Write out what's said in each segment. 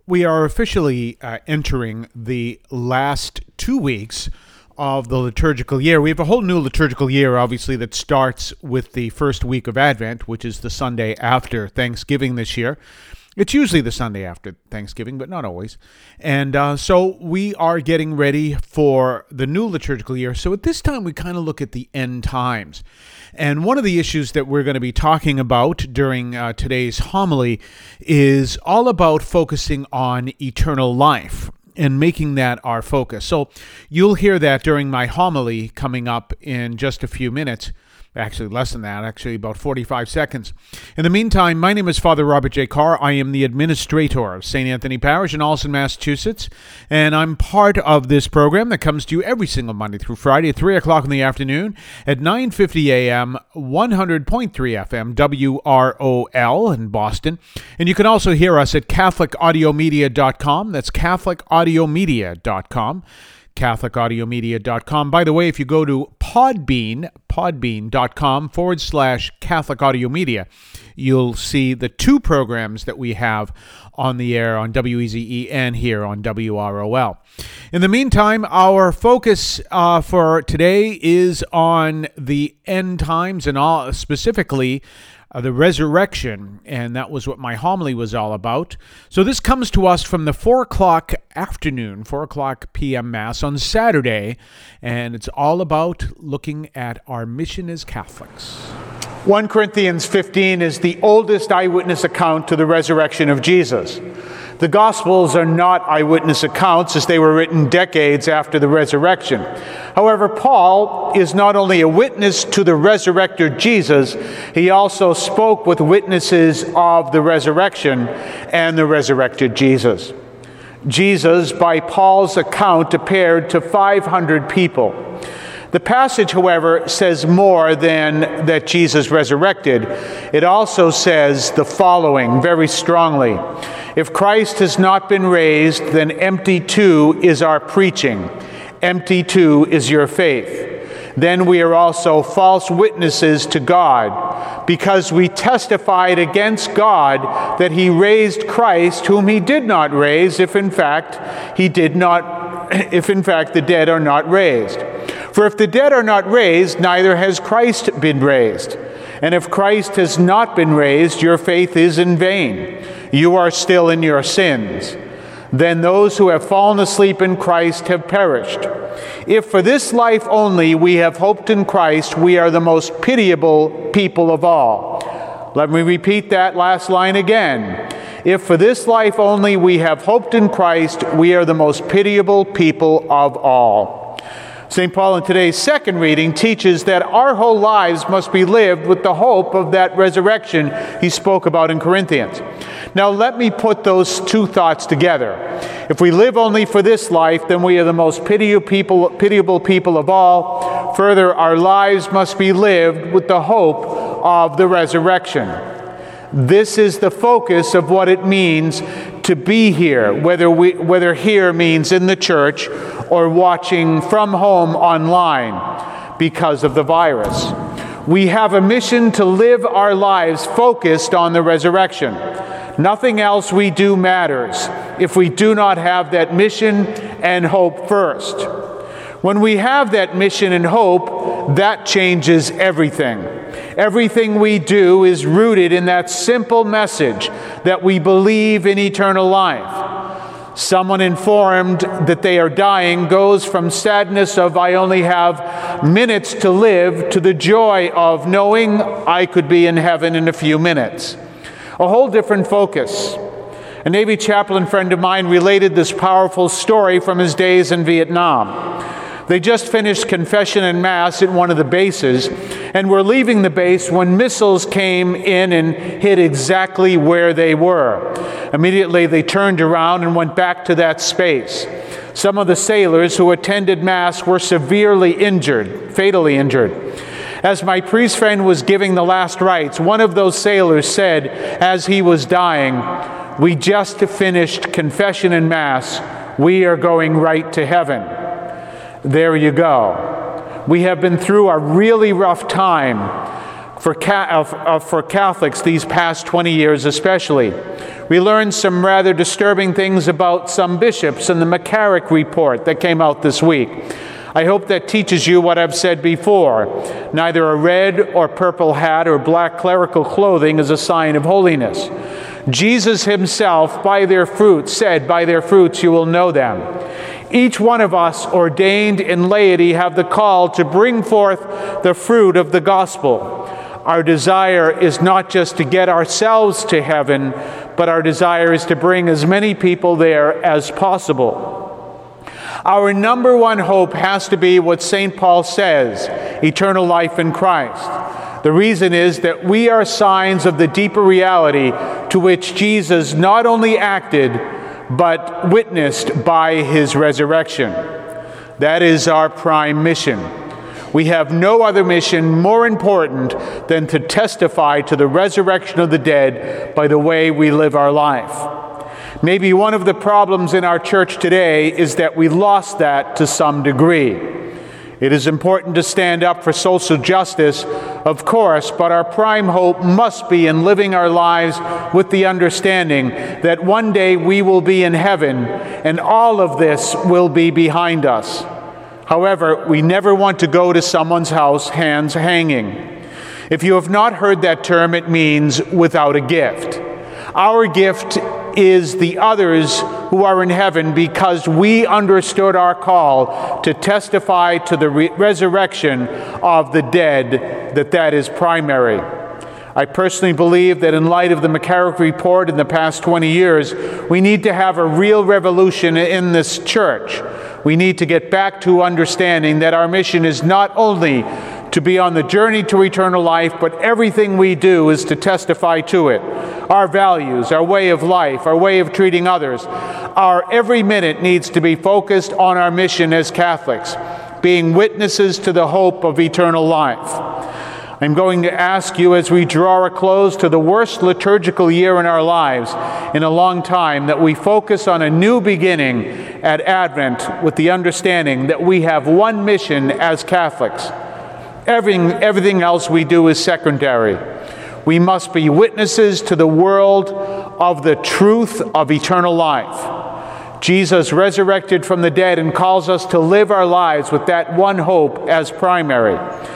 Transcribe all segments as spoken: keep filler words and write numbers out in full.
We are officially uh, entering the last two weeks of the liturgical year. We have a whole new liturgical year, obviously, that starts with the first week of Advent, which is the Sunday after Thanksgiving this year. It's usually the Sunday after Thanksgiving, but not always. And uh, so we are getting ready for the new liturgical year. So at this time, we kind of look at the end times. And one of the issues that we're going to be talking about during uh, today's homily is all about focusing on eternal life and making that our focus. So you'll hear that during my homily coming up in just a few minutes. Actually, less than that, actually about forty-five seconds. In the meantime, my name is Father Robert J. Carr. I am the administrator of Saint Anthony Parish in Allston, Massachusetts, and I'm part of this program that comes to you every single Monday through Friday at three o'clock in the afternoon at nine fifty a.m., one hundred point three F M, W R O L in Boston. And you can also hear us at Catholic Audio Media dot com. That's Catholic Audio Media dot com. Catholic Audio Media dot com. By the way, if you go to Podbean, podbean.com forward slash Catholic Audio Media, you'll see the two programs that we have on the air on W E Z E and here on W R O L. In the meantime, our focus uh, for today is on the end times and all, specifically Uh, the resurrection, and that was what my homily was all about. So this comes to us from the four o'clock afternoon, four o'clock p.m. Mass on Saturday, and it's all about looking at our mission as Catholics. First Corinthians fifteen is the oldest eyewitness account to the resurrection of Jesus. The Gospels are not eyewitness accounts, as they were written decades after the resurrection. However, Paul is not only a witness to the resurrected Jesus, he also spoke with witnesses of the resurrection and the resurrected Jesus. Jesus, by Paul's account, appeared to five hundred people. The passage, however, says more than that Jesus resurrected. It also says the following very strongly. If Christ has not been raised, then empty too is our preaching. Empty too is your faith. Then we are also false witnesses to God, because we testified against God that he raised Christ, whom he did not raise, if in fact he did not, if in fact the dead are not raised. For if the dead are not raised, neither has Christ been raised. And if Christ has not been raised, your faith is in vain. You are still in your sins. Then those who have fallen asleep in Christ have perished. If for this life only we have hoped in Christ, we are the most pitiable people of all. Let me repeat that last line again. If for this life only we have hoped in Christ, we are the most pitiable people of all. Saint Paul in today's second reading teaches that our whole lives must be lived with the hope of that resurrection he spoke about in Corinthians. Now let me put those two thoughts together. If we live only for this life, then we are the most pitiable people, pitiable people of all. Further, our lives must be lived with the hope of the resurrection. This is the focus of what it means to be here, whether we, whether here means in the church or watching from home online because of the virus. We have a mission to live our lives focused on the resurrection. Nothing else we do matters if we do not have that mission and hope first. When we have that mission and hope, that changes everything. Everything we do is rooted in that simple message that we believe in eternal life. Someone informed that they are dying goes from sadness of I only have minutes to live to the joy of knowing I could be in heaven in a few minutes. A whole different focus. A Navy chaplain friend of mine related this powerful story from his days in Vietnam. They just finished confession and Mass at one of the bases and were leaving the base when missiles came in and hit exactly where they were. Immediately they turned around and went back to that space. Some of the sailors who attended Mass were severely injured, fatally injured. As my priest friend was giving the last rites, one of those sailors said as he was dying, "We just finished confession and Mass. We are going right to heaven." There you go. We have been through a really rough time. for, uh, uh, for Catholics these past twenty years especially. We learned some rather disturbing things about some bishops in the McCarrick report that came out this week. I hope that teaches you what I've said before. Neither a red or purple hat or black clerical clothing is a sign of holiness. Jesus himself, by their fruits, said, "By their fruits you will know them." Each one of us ordained in laity have the call to bring forth the fruit of the gospel. Our desire is not just to get ourselves to heaven, but our desire is to bring as many people there as possible. Our number one hope has to be what Saint Paul says, eternal life in Christ. The reason is that we are signs of the deeper reality to which Jesus not only acted, but witnessed by his resurrection. That is our prime mission. We have no other mission more important than to testify to the resurrection of the dead by the way we live our life. Maybe one of the problems in our church today is that we lost that to some degree. It is important to stand up for social justice, of course, but our prime hope must be in living our lives with the understanding that one day we will be in heaven and all of this will be behind us. However, we never want to go to someone's house hands hanging. If you have not heard that term, it means without a gift. Our gift is the others who are in heaven because we understood our call to testify to the re- resurrection of the dead, that that is primary. I personally believe that in light of the McCarrick Report in the past twenty years, we need to have a real revolution in this church. We need to get back to understanding that our mission is not only to be on the journey to eternal life, but everything we do is to testify to it. Our values, our way of life, our way of treating others, our every minute needs to be focused on our mission as Catholics, being witnesses to the hope of eternal life. I'm going to ask you as we draw a close to the worst liturgical year in our lives in a long time that we focus on a new beginning at Advent with the understanding that we have one mission as Catholics. Everything, everything else we do is secondary. We must be witnesses to the world of the truth of eternal life. Jesus resurrected from the dead and calls us to live our lives with that one hope as primary.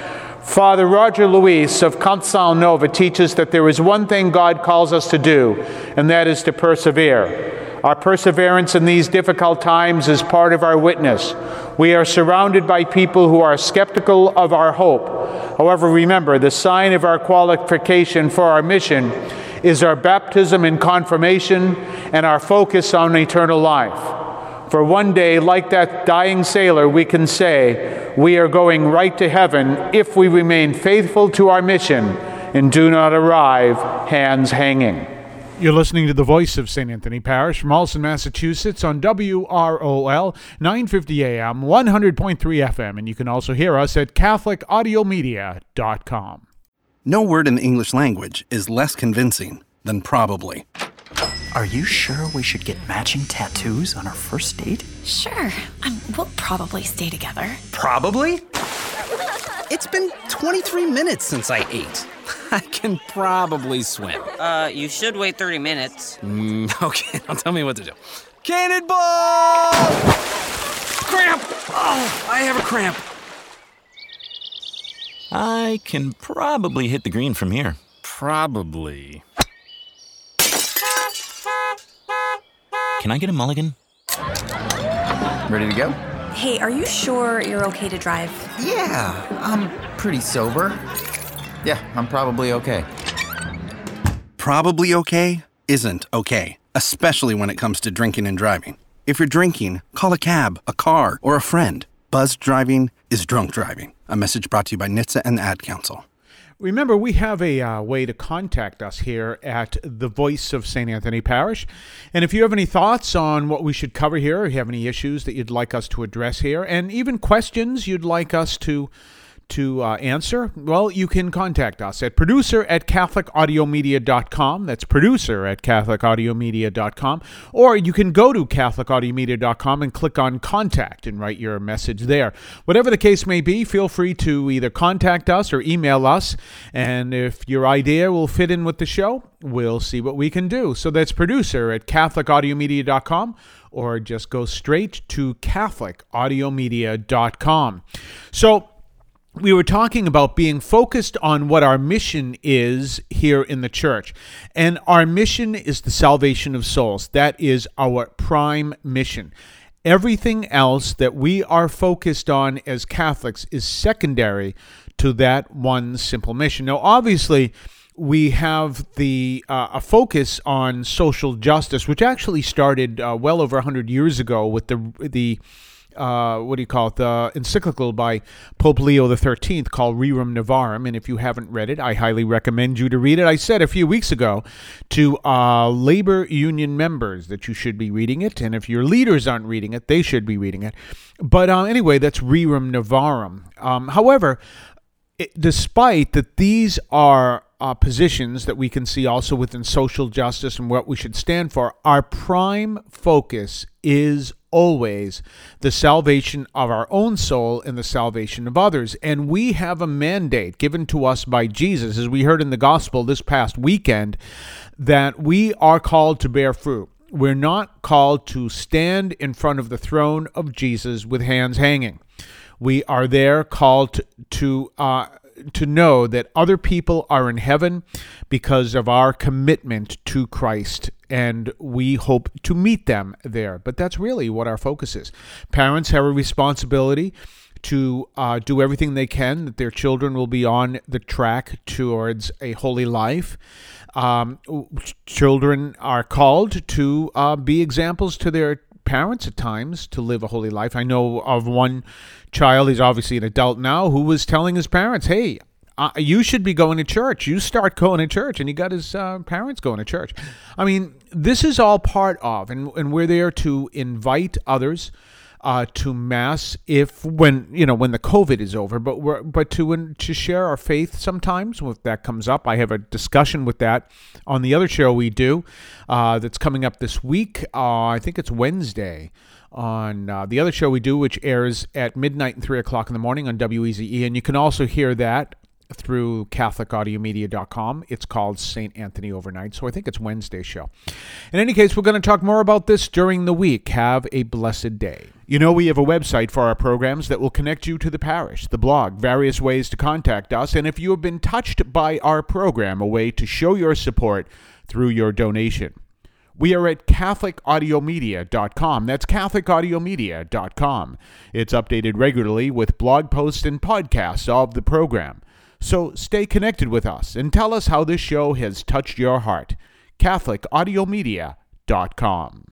Father Roger Luis of Consal Nova teaches that there is one thing God calls us to do, and that is to persevere. Our perseverance in these difficult times is part of our witness. We are surrounded by people who are skeptical of our hope. However, remember, the sign of our qualification for our mission is our baptism and confirmation and our focus on eternal life. For one day, like that dying sailor, we can say we are going right to heaven if we remain faithful to our mission and do not arrive hands hanging. You're listening to the voice of Saint Anthony Parish from Allston, Massachusetts on W R O L nine fifty A M, one hundred point three F M, and you can also hear us at Catholic Audio Media dot com. No word in the English language is less convincing than probably. Are you sure we should get matching tattoos on our first date? Sure. Um, we'll probably stay together. Probably? It's been twenty-three minutes since I ate. I can probably swim. Uh, you should wait thirty minutes. Mm, okay, now tell me what to do. Cannonball! Cramp! Oh, I have a cramp. I can probably hit the green from here. Probably. Can I get a mulligan? Ready to go? Hey, are you sure you're okay to drive? Yeah, I'm pretty sober. Yeah, I'm probably okay. Probably okay isn't okay, especially when it comes to drinking and driving. If you're drinking, call a cab, a car, or a friend. Buzzed driving is drunk driving. A message brought to you by N H T S A and the Ad Council. Remember, we have a uh, way to contact us here at the Voice of Saint Anthony Parish. And if you have any thoughts on what we should cover here, or you have any issues that you'd like us to address here, and even questions you'd like us to to uh, answer? Well, you can contact us at producer at catholic audio media dot com. That's producer at catholic audio media dot com. Or you can go to catholic audio media dot com and click on contact and write your message there. Whatever the case may be, feel free to either contact us or email us. And if your idea will fit in with the show, we'll see what we can do. So that's producer at catholic audio media dot com, or just go straight to catholic audio media dot com. So we were talking about being focused on what our mission is here in the church. And our mission is the salvation of souls. That is our prime mission. Everything else that we are focused on as Catholics is secondary to that one simple mission. Now, obviously, we have the uh, a focus on social justice, which actually started uh, well over one hundred years ago with the the Uh, what do you call it, the encyclical by Pope Leo the thirteenth called Rerum Novarum. And if you haven't read it, I highly recommend you to read it. I said a few weeks ago to uh, labor union members that you should be reading it. And if your leaders aren't reading it, they should be reading it. But uh, anyway, that's Rerum Novarum. Um, however, it, despite that these are uh, positions that we can see also within social justice and what we should stand for, our prime focus is always the salvation of our own soul and the salvation of others. And we have a mandate given to us by Jesus, as we heard in the gospel this past weekend, that we are called to bear fruit. We're not called to stand in front of the throne of Jesus with hands hanging. We are there called to, to uh, to know that other people are in heaven because of our commitment to Christ, and we hope to meet them there. But that's really what our focus is. Parents have a responsibility to uh, do everything they can that their children will be on the track towards a holy life. Um, children are called to uh, be examples to their parents at times to live a holy life. I know of one child, he's obviously an adult now, who was telling his parents, hey, uh, you should be going to church. You start going to church. And he got his uh, parents going to church. I mean, this is all part of, and, and we're there to invite others uh, to Mass if, when, you know, when the COVID is over, but we're, but to, to share our faith sometimes if that comes up. I have a discussion with that on the other show we do uh, that's coming up this week. Uh, I think it's Wednesday on uh, the other show we do, which airs at midnight and three o'clock in the morning on W E Z E. And you can also hear that through catholic audio media dot com. It's called Saint Anthony Overnight, so I think it's Wednesday's show. In any case, we're going to talk more about this during the week. Have a blessed day. You know, we have a website for our programs that will connect you to the parish, the blog, various ways to contact us, and if you have been touched by our program, a way to show your support through your donation. We are at catholic audio media dot com. That's catholic audio media dot com. It's updated regularly with blog posts and podcasts of the program. So stay connected with us and tell us how this show has touched your heart. catholic audio media dot com.